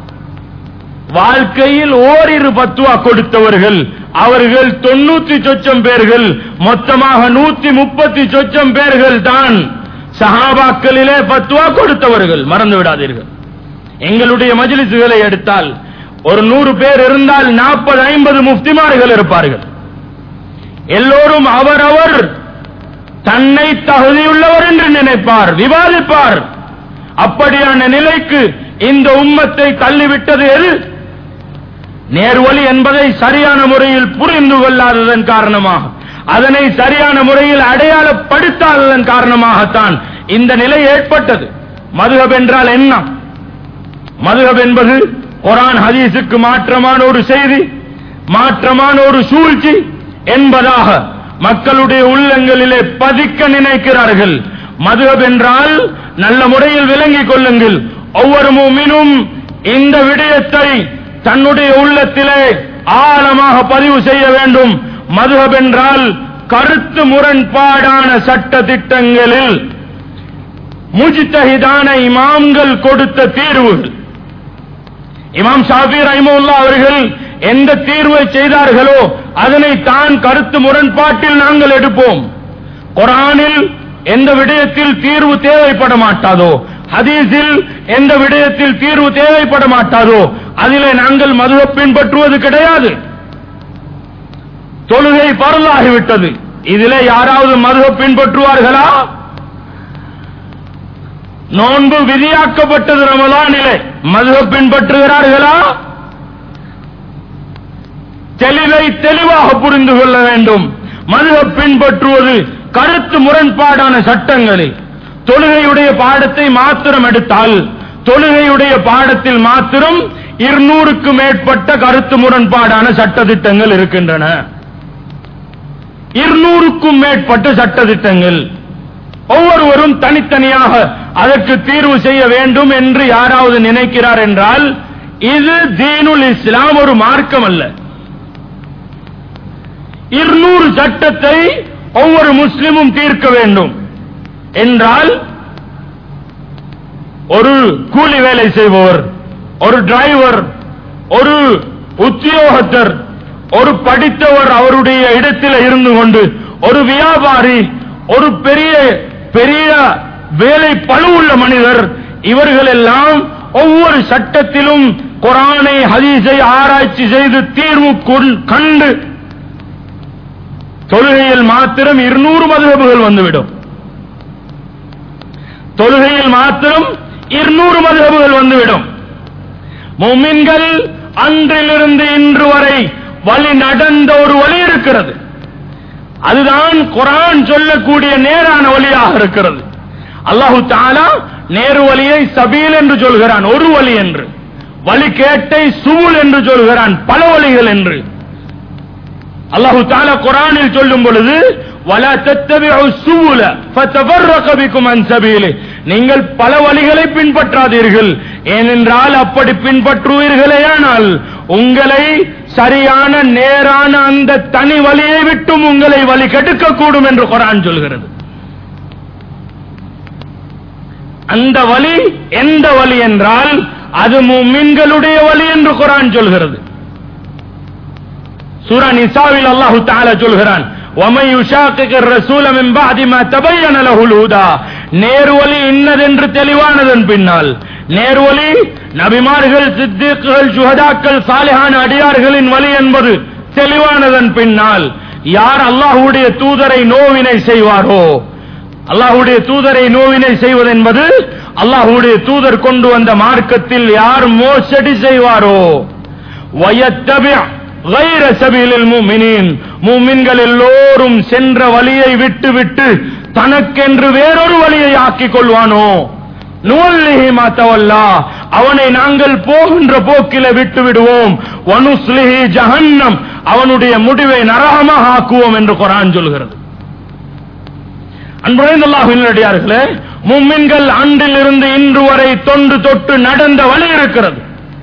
வாழ்க்கையில் ஓரிரு ஃபத்வா கொடுத்தவர்கள் அவர்கள் தொண்ணூத்தி சொச்சம் பேர்கள். மொத்தமாக நூத்தி முப்பத்தி சொச்சம் பேர்கள் தான் சஹாபாக்களிலே ஃபத்வா கொடுத்தவர்கள். மறந்து விடாதீர்கள். எங்களுடைய மஜ்லிஸ்களை எடுத்தால் ஒரு நூறு பேர் இருந்தால் நாற்பது ஐம்பது முஃப்திமார்கள் இருப்பார்கள். எல்லோரும் அவரவர் தன்னை தகுதியுள்ளவர் என்று நினைப்பார், விவாதிப்பார். அப்படியான நிலைக்கு இந்த உம்மத்தை தள்ளிவிட்டது எது? நேர்வழி என்பதை சரியான முறையில் புரிந்து கொள்ளாததன் காரணமாக, அதனை சரியான முறையில் அடையாளப்படுத்தாததன் காரணமாகத்தான் இந்த நிலை ஏற்பட்டது. மதுஹப் என்றால் என்ன? மதுஹப் என்பது குர்ஆன் ஹதீஸுக்கு மாற்றமான ஒரு செய்தி, மாற்றமான ஒரு சூழ்ச்சி என்பதாக மக்களுடைய உள்ளங்களிலே பதிக்க நினைக்கிறார்கள். மதுஹப் என்றால் நல்ல முறையில் விளங்கிக் கொள்ளுங்கள். ஒவ்வொரு முஃமினும் இந்த விடயத்தை தன்னுடைய உள்ளத்திலே ஆழமாக பதிவு செய்ய வேண்டும். மதுஹப் என்றால் கருத்து முரண்பாடான சட்ட திட்டங்களில் முஜ்தஹிதான இமாம்கள் கொடுத்த தீர்வுகள். இமாம் ஷாஃபி ரஹிமஹுல்லாஹ் அவர்கள் எந்த தீர்வை செய்தார்களோ அதனை தான் கருத்து முரண்பாட்டில் நாங்கள் எடுப்போம். குர்ஆனில் எந்த விடயத்தில் தீர்வு தேவைப்பட மாட்டாதோ, ஹதீஸில் எந்த விடயத்தில் தீர்வு தேவைப்பட மாட்டாதோ அதிலே நாங்கள் மதுஹப் பின்பற்றுவது கிடையாது. தொழுகை பர்லாகிவிட்டது, இதிலே யாராவது மதுஹப் பின்பற்றுவார்களா? நோன்பு விதியாக்கப்பட்டது ரமலானிலே, மதுஹப் பின்பற்றுகிறார்களா? தெளிவை தெளிவாக புரிந்து கொள்ள வேண்டும். மதுஹப் பின்பற்றுவது கருத்து முரண்பாடான சட்டங்களில். தொழுகையுடைய பாடத்தை மாத்திரம் எடுத்தால், தொழுகையுடைய பாடத்தில் மாத்திரம் இருநூறுக்கு மேற்பட்ட கருத்து முரண்பாடான சட்ட திட்டங்கள் இருக்கின்றன. இருநூறுக்கும் மேற்பட்ட சட்ட திட்டங்கள். ஒவ்வொருவரும் தனித்தனியாக அதற்கு தீர்வு செய்ய வேண்டும் என்று யாராவது நினைக்கிறார் என்றால் இது தீனுல் இஸ்லாம், ஒரு மார்க்கம் அல்ல. இருநூறு சட்டத்தை ஒவ்வொரு முஸ்லிமும் தீர்க்க வேண்டும் என்றால் ஒரு கூலி வேலை செய்பவர், ஒரு டிரைவர், ஒரு உத்தியோகத்தர், ஒரு படித்தவர் அவருடைய இடத்தில் இருந்து கொண்டு, ஒரு வியாபாரி, ஒரு பெரிய பெரிய வேலை பழுவுள்ள மனிதர், இவர்கள் எல்லாம் ஒவ்வொரு சட்டத்திலும் குர்ஆனை ஹதீஸை ஆராய்ச்சி செய்து தீர்வு கண்டு தொழுகையில் மாத்திரம் இருநூறு மதுஹபுகள் வந்துவிடும். தொழுகையில் மாத்திரம் இருநூறு மதுஹபுகள் வந்துவிடும். முஃமின்கள் அன்றிலிருந்து இன்று வரை வழி நடந்த ஒரு வழி இருக்கிறது. அதுதான் குர்ஆன் சொல்லக்கூடிய நேரான வழியாக இருக்கிறது. அல்லாஹு தஆலா நேரு வழியை சபீல் என்று சொல்கிறான், ஒரு வழி என்று. வழி கேட்டை சுபுல் என்று சொல்கிறான், பல வழிகள் என்று. அல்லாஹு தஆலா குர்ஆனில் சொல்லும் பொழுது வலா தத்தபிஉ சுபுல ஃபதஃபர்ரக பிகும் அன் சபீலி, நீங்கள் பல வழிகளை பின்பற்றாதீர்கள். ஏனென்றால் அப்படி பின்பற்றுவீர்களேயானால் உங்களை சரியான நேரான அந்த தனி வழியை விட்டும் உங்களை வழி கெடுக்கக்கூடும் என்று குர்ஆன் சொல்கிறது. அந்த வழி எந்த வழி என்றால் அது முஃமின்களுடைய வழி என்று குர்ஆன் சொல்கிறது. சூரா நிசாவில் அல்லாஹ் தஆலா சொல்கிறான், وَمَن يُشَاقِقِ الرَّسُولَ مِن بَعْدِ مَا تَبَيَّنَ لَهُ الْهُدَى. நேர்வழி இன்னதென்று தெளிவானதன் பின்னால், நேர்வழி நபிமார்கள், சித்தீக்குகள், சுஹதாக்கள், சாலிஹான அடியார்களின் வழி என்பது தெளிவானதன் பின்னால் யார் அல்லாஹ்வுடைய தூதரை நோவினை செய்வாரோ, அல்லாஹ்வுடைய தூதரை நோவினை செய்வது என்பது அல்லாஹ்வுடைய தூதர் கொண்டு வந்த மார்க்கத்தில் யார் மோசடி செய்வாரோ, وَيَتَّبِعْ غَيْرَ سَبِيلِ الْمُؤْمِنِينَ, முஃமின்கள் எல்லோரும் சென்ற வழியை விட்டு விட்டு தனக்கென்று வேறொரு வழியை ஆக்கிக் கொள்வானோ, நுவல்லிஹி மா தவல்லா, அவனை நாங்கள் போகின்ற போக்கில விட்டு விடுவோம், வனுஸ்லிஹி ஜஹன்னம், அவனுடைய முடிவை நரகமாக ஆக்குவோம் என்று குர்ஆன் சொல்கிறது. அன்புள்ள அல்லாஹ்வின் அடியார்களே, முஃமின்கள் அன்றிலிருந்து இன்று வரை தொன்று தொட்டு நடந்த வழி இருக்கிறது.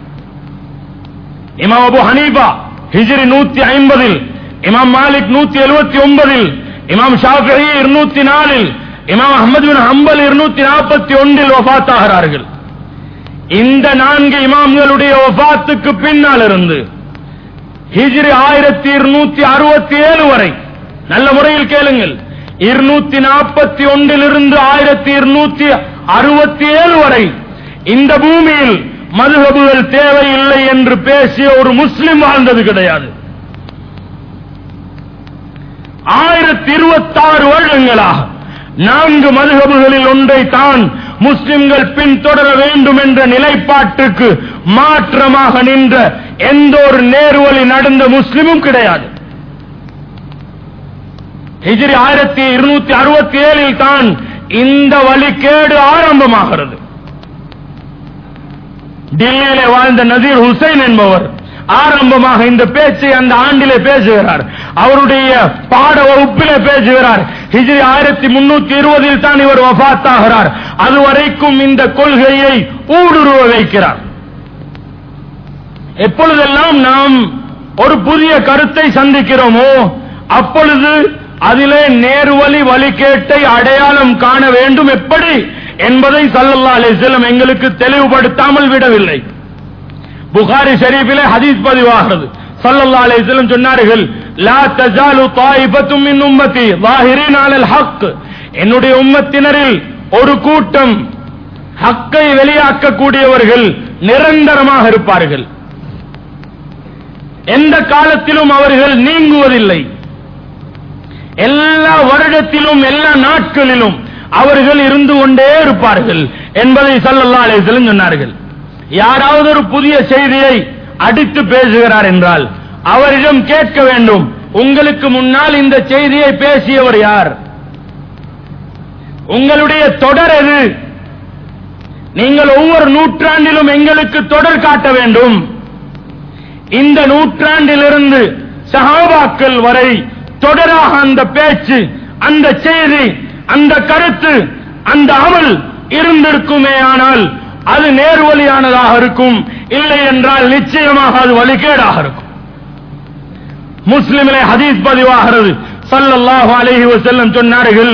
இமாம் அபூ ஹனீஃபா ஹிஜ்ரி நூத்தி ஐம்பதில், இமாம் மாலிக் நூத்தி எழுபத்தி ஒன்பதில், இமாம் ஷாஃபிஈ இருநூத்தி நாலில், இமாம் அஹ்மத் பின் ஹம்பல் இருநூத்தி நாற்பத்தி ஒன்றில் வஃபாத் ஆகிறார்கள். இந்த நான்கு இமாம்களுடைய வஃபாத்துக்கு பின்னால் இருந்து ஹிஜ்ரி ஆயிரத்தி இருநூத்தி அறுபத்தி ஏழு வரை, நல்ல முறையில் கேளுங்கள், இருநூத்தி நாற்பத்தி ஒன்றிலிருந்து ஆயிரத்தி இருநூத்தி அறுபத்தி ஏழு வரை இந்த பூமியில் மதுஹபுகள் தேவையில்லை என்று பேசிய ஒரு முஸ்லிம் வாழ்ந்தது கிடையாது. ஆயிரத்தி இருபத்தி ஆறு வருடங்களாக நான்கு மதுஹபுகளில் ஒன்றை தான் முஸ்லிம்கள் பின்தொடர வேண்டும் என்ற நிலைப்பாட்டுக்கு மாற்றமாக நின்ற எந்த ஒரு நேர்வழி நடந்த முஸ்லிமும் கிடையாது. ஹிஜ்ரி ஆயிரத்தி இருநூத்தி அறுபத்தி ஏழில் தான் இந்த வழிகேடு ஆரம்பமாகிறது. டெல்லியிலே வாழ்ந்த நசீர் ஹுசைன் என்பவர் ஆரம்பமாக இந்த பேச்சை அந்த ஆண்டிலே பேசுகிறார். அவருடைய பாட வகுப்பிலே பேசுகிறார். ஹிஜ்ரி ஆயிரத்தி முன்னூத்தி இருபதில் தான் இவர் வஃபாத் ஆகிறார். அதுவரைக்கும் இந்த கொள்கையை ஊடுருவ வைக்கிறார். எப்பொழுதெல்லாம் நாம் ஒரு புதிய கருத்தை சந்திக்கிறோமோ அப்பொழுது அதிலே நேர்வழி வழிகேட்டை அடையாளம் காண வேண்டும் எப்படி என்பதை ஸல்லல்லாஹு அலைஹி வஸல்லம் எங்களுக்கு தெளிவுபடுத்தாமல் விடவில்லை. புகாரி ஷரீஃபிலே ஹதீஸ் பதிவாகிறது. ஸல்லல்லாஹு அலைஹி வஸல்லம் சொன்னார்கள், லா தஸாலு தாயிபத்தும் மின் உம்மத்தி ஸாஹிரீன அலல் ஹக், என்னுடைய உம்மத்தினரில் ஒரு கூட்டம் ஹக்கை வெளியாக்கக்கூடியவர்கள் நிரந்தரமாக இருப்பார்கள். எந்த காலத்திலும் அவர்கள் நீங்குவதில்லை. எல்லா வருடத்திலும் எல்லா நாட்களிலும் அவர்கள் இருந்து கொண்டே இருப்பார்கள் என்பதை ஸல்லல்லாஹு அலைஹி வஸல்லம் சொன்னார்கள். யாராவது ஒரு புதிய செய்தியை அடித்து பேசுகிறார் என்றால் அவரிடம் கேட்க வேண்டும், உங்களுக்கு முன்னால் இந்த செய்தியை பேசியவர் யார்? உங்களுடைய தொடர் எது? நீங்கள் ஒவ்வொரு நூற்றாண்டிலும் எங்களுக்கு தொடர் காட்ட வேண்டும். இந்த நூற்றாண்டிலிருந்து சஹாபாக்கள் வரை தொடராக அந்த பேச்சு, அந்த செய்தி, அந்த கருத்து, அந்த அமல் இருந்திருக்குமே ஆனால் அது நேர்வழியானதாக இருக்கும். இல்லை என்றால் நிச்சயமாக அது வழிகேடாக இருக்கும். முஸ்லிமிலே ஹதீஸ் பதிவாகிறது. ஸல்லல்லாஹு அலைஹி வஸல்லம் சொன்னார்கள்,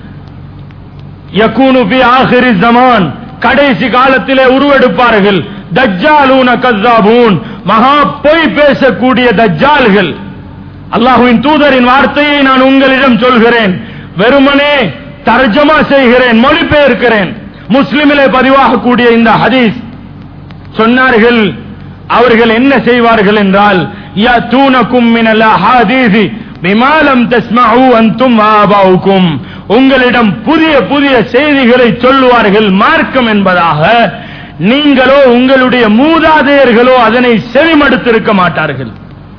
யகூனு ஃபி ஆகிரி ஸமான், கடைசி காலத்திலே உருவெடுப்பார்கள் தஜ்ஜாலூன கஸ்ஸாபூன், மகா பொய் பேசக்கூடிய தஜ்ஜால்கள். அல்லாஹ்வின் தூதரின் வார்த்தையை நான் உங்களிடம் சொல்கிறேன், வெறுமனே தர்ஜமா செய்கிறேன், மொழிபெயர்க்கிறேன். முஸ்லிமிலே பதிவாகக்கூடிய இந்த ஹதீஸ் சொன்னார்கள், அவர்கள் என்ன செய்வார்கள் என்றால், யதூனகும் மினல் அஹாதீஸி பிமா லம் தஸ்மஉ அன்தும் வஆபாஉக்கும், உங்களிடம் புதிய புதிய செய்திகளை சொல்லுவார்கள் மார்க்கம் என்பதாக. நீங்களோ உங்களுடைய மூதாதையர்களோ அதனை செவிமடுத்திருக்க மாட்டார்கள்.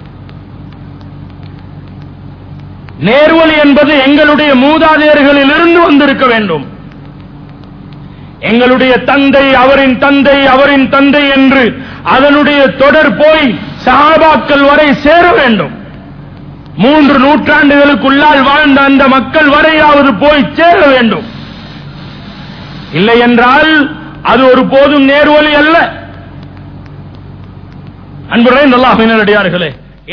நேர்வழி என்பது எங்களுடைய மூதாதையர்களில் இருந்து வந்திருக்க வேண்டும். எங்களுடைய தந்தை, அவரின் தந்தை, அவரின் தந்தை என்று அதனுடைய தொடர் போய் சஹாபாக்கள் வரை சேர வேண்டும். மூன்று நூற்றாண்டுகளுக்குள்ளால் வாழ்ந்த அந்த மக்கள் வரையாவது போய் சேர வேண்டும். இல்லை என்றால் அது ஒரு போதும் நேர்வழி அல்ல. அன்புடைய அல்லாஹ்வின் நல்லடியார்களே,